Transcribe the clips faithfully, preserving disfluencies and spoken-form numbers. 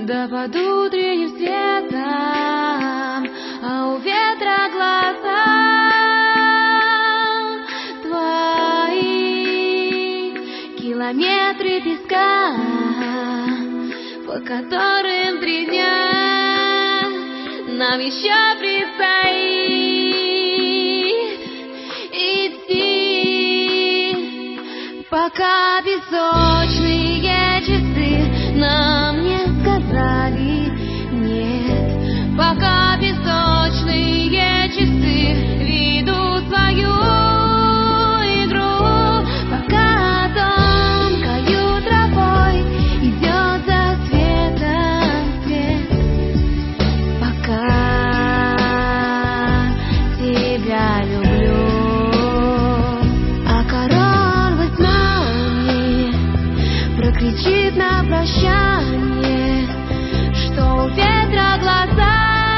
Да под утренним светом, а у ветра глаза твои, километры песка, по которым три дня нам еще предстоит идти, пока песочные часы нам не сказали нет, пока песочные часы ведут свою игру, пока тонкою тропой идет за светом свет, пока тебя люблю. А король во тьме прокричит на прощание, что у ветра глаза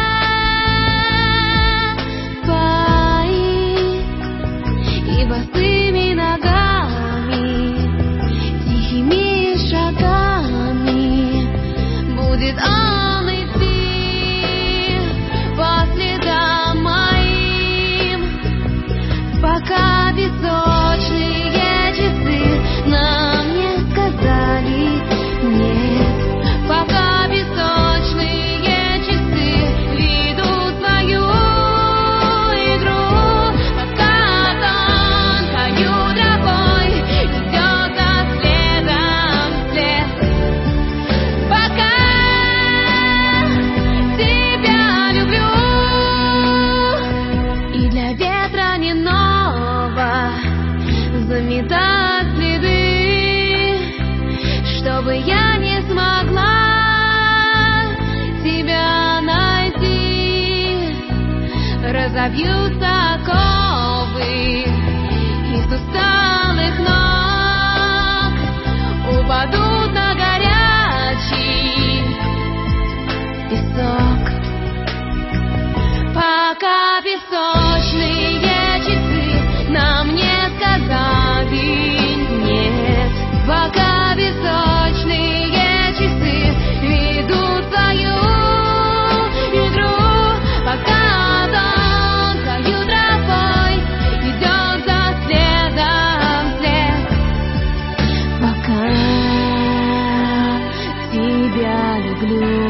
твои, и босыми ногами, тихими шагами будет он идти по следам моим, пока песочные часы нам не сказали нет, пока песочные часы ведут свою игру, пока тонкою тропой идет за следом след, пока тебя люблю. И для ветра не ново заметать следы, чтобы я не смогла тебя найти. Разобьются оковы из усталых ног, упадут на горячий песок, пока песочные часы нам не сказали нет, пока песочные часы ведут свою игру, пока тонкою тропой идет за следом след, пока тебя люблю.